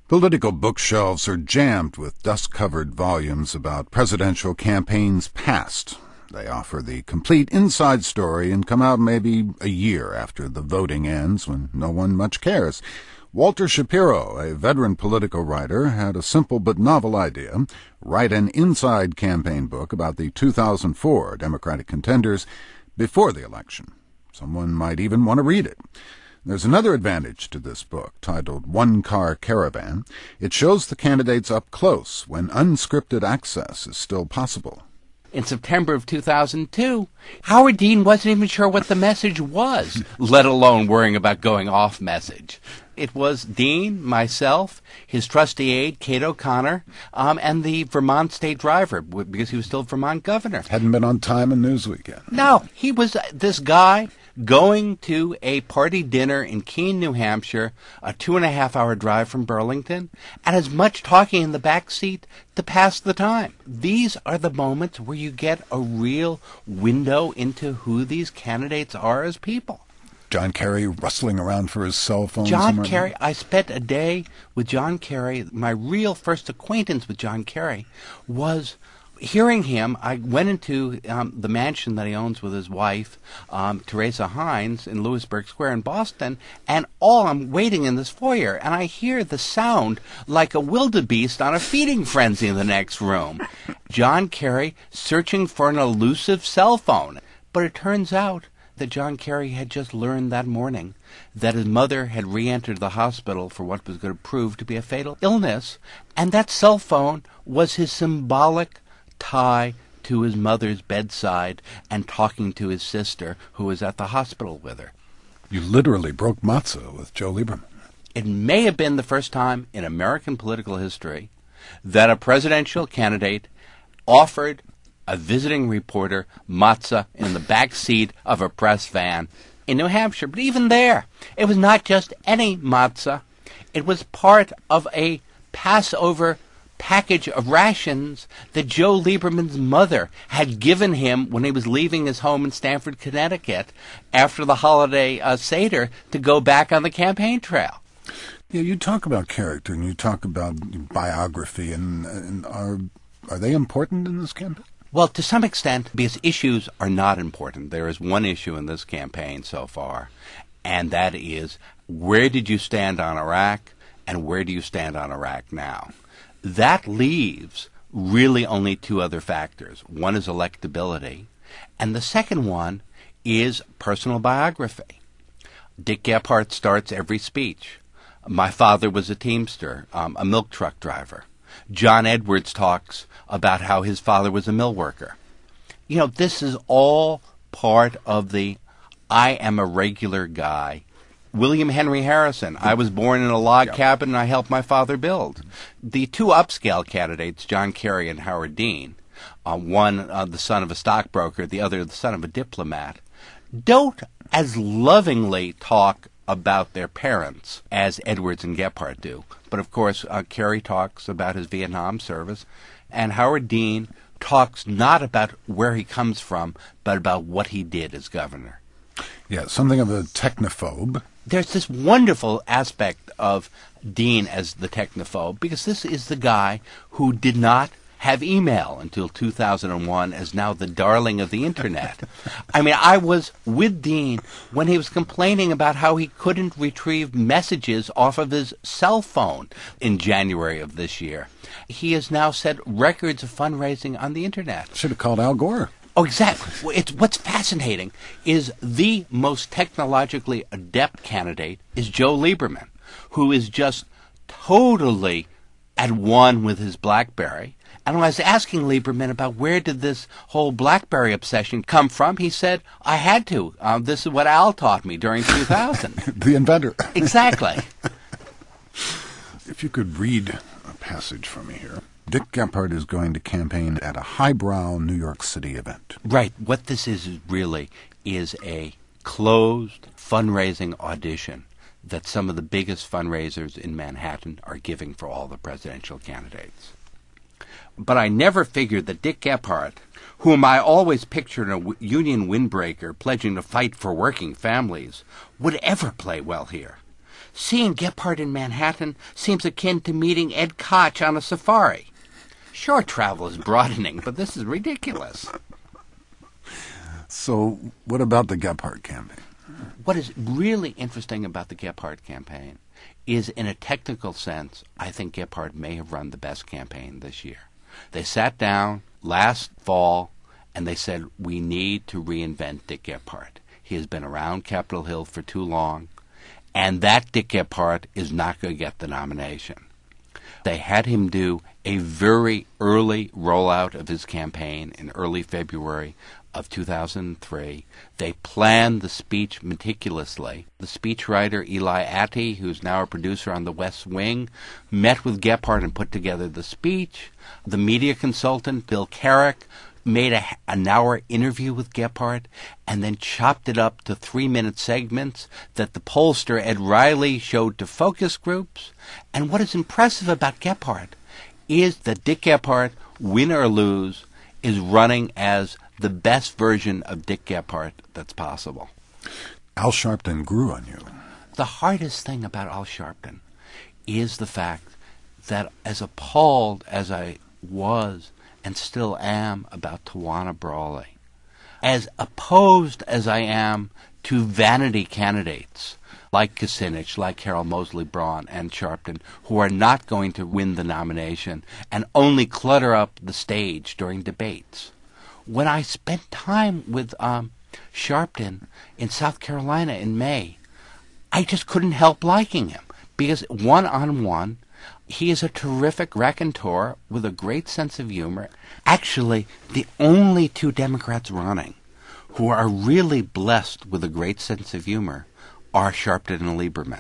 Political bookshelves are jammed with dust-covered volumes about presidential campaigns past. They offer the complete inside story and come out maybe a year after the voting ends when no one much cares. Walter Shapiro, a veteran political writer, had a simple but novel idea: write an inside campaign book about the 2004 Democratic contenders before the election. Someone might even want to read it. There's another advantage to this book, titled One Car Caravan. It shows the candidates up close when unscripted access is still possible. In September of 2002, Howard Dean wasn't even sure what the message was, let alone worrying about going off message. It was Dean, myself, his trusty aide, Kate O'Connor, and the Vermont state driver, because he was still Vermont governor. Hadn't been on Time and Newsweek yet. No, he was this guy going to a party dinner in Keene, New Hampshire, a 2.5-hour drive from Burlington, and as much talking in the back seat to pass the time. These are the moments where you get a real window into who these candidates are as people. John Kerry rustling around for his cell phone. John Kerry, I spent a day with John Kerry. My real first acquaintance with John Kerry was hearing him. I went into the mansion that he owns with his wife, Teresa Hines, in Lewisburg Square in Boston, and I'm waiting in this foyer, and I hear the sound like a wildebeest on a feeding frenzy in the next room. John Kerry searching for an elusive cell phone. But it turns out that John Kerry had just learned that morning that his mother had re-entered the hospital for what was going to prove to be a fatal illness, and that cell phone was his symbolic tie to his mother's bedside and talking to his sister, who was at the hospital with her. You literally broke matzah with Joe Lieberman. It may have been the first time in American political history that a presidential candidate offered a visiting reporter matzah in the back seat of a press van in New Hampshire. But even there, it was not just any matzah. It was part of a Passover package of rations that Joe Lieberman's mother had given him when he was leaving his home in Stamford, Connecticut, after the holiday Seder to go back on the campaign trail. Yeah, you talk about character and you talk about biography, and are they important in this campaign? Well, to some extent, because issues are not important. There is one issue in this campaign so far, and that is, where did you stand on Iraq, and where do you stand on Iraq now? That leaves really only two other factors. One is electability, and the second one is personal biography. Dick Gephardt starts every speech. My father was a teamster, a milk truck driver. John Edwards talks about how his father was a mill worker. You know, this is all part of the I am a regular guy. William Henry Harrison, I was born in a log cabin and I helped my father build. The two upscale candidates, John Kerry and Howard Dean, one the son of a stockbroker, the other the son of a diplomat, don't as lovingly talk about their parents as Edwards and Gephardt do. But of course, Kerry talks about his Vietnam service, and Howard Dean talks not about where he comes from, but about what he did as governor. Yeah, something of a technophobe. There's this wonderful aspect of Dean as the technophobe, because this is the guy who did not have email until 2001, as now the darling of the Internet. I mean, I was with Dean when he was complaining about how he couldn't retrieve messages off of his cell phone in January of this year. He has now set records of fundraising on the Internet. Should have called Al Gore. Oh, exactly. What's fascinating is the most technologically adept candidate is Joe Lieberman, who is just totally at one with his BlackBerry. And when I was asking Lieberman about where did this whole BlackBerry obsession come from, he said, I had to. This is what Al taught me during 2000. The inventor. Exactly. If you could read a passage from me here. Dick Gephardt is going to campaign at a highbrow New York City event. Right. What this is really is a closed fundraising audition that some of the biggest fundraisers in Manhattan are giving for all the presidential candidates. But I never figured that Dick Gephardt, whom I always pictured a union windbreaker pledging to fight for working families, would ever play well here. Seeing Gephardt in Manhattan seems akin to meeting Ed Koch on a safari. Sure, travel is broadening, but this is ridiculous. So what about the Gephardt campaign? What is really interesting about the Gephardt campaign is, in a technical sense, I think Gephardt may have run the best campaign this year. They sat down last fall and they said, we need to reinvent Dick Gephardt. He has been around Capitol Hill for too long, and that Dick Gephardt is not going to get the nomination. They had him do a very early rollout of his campaign in early February of 2003. They planned the speech meticulously. The speechwriter Eli Atty, who's now a producer on The West Wing, met with Gephardt and put together the speech. The media consultant, Bill Carrick, made an hour interview with Gephardt and then chopped it up to 3-minute segments that the pollster Ed Riley showed to focus groups. And what is impressive about Gephardt is that Dick Gephardt, win or lose, is running as the best version of Dick Gephardt that's possible. Al Sharpton grew on you. The hardest thing about Al Sharpton is the fact that, as appalled as I was and still am about Tawana Brawley, as opposed as I am to vanity candidates like Kucinich, like Carol Moseley Braun and Sharpton, who are not going to win the nomination and only clutter up the stage during debates. When I spent time with Sharpton in South Carolina in May, I just couldn't help liking him, because one-on-one, he is a terrific raconteur with a great sense of humor. Actually, the only two Democrats running who are really blessed with a great sense of humor are Sharpton and Lieberman.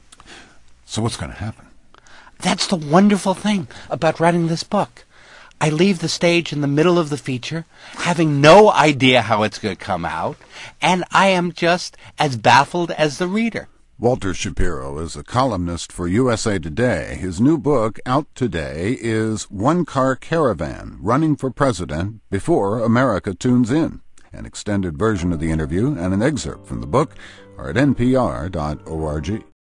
So what's going to happen? That's the wonderful thing about writing this book. I leave the stage in the middle of the feature, having no idea how it's going to come out, and I am just as baffled as the reader. Walter Shapiro is a columnist for USA Today. His new book, out today, is One Car Caravan, Running for President Before America Tunes In. An extended version of the interview and an excerpt from the book are at npr.org.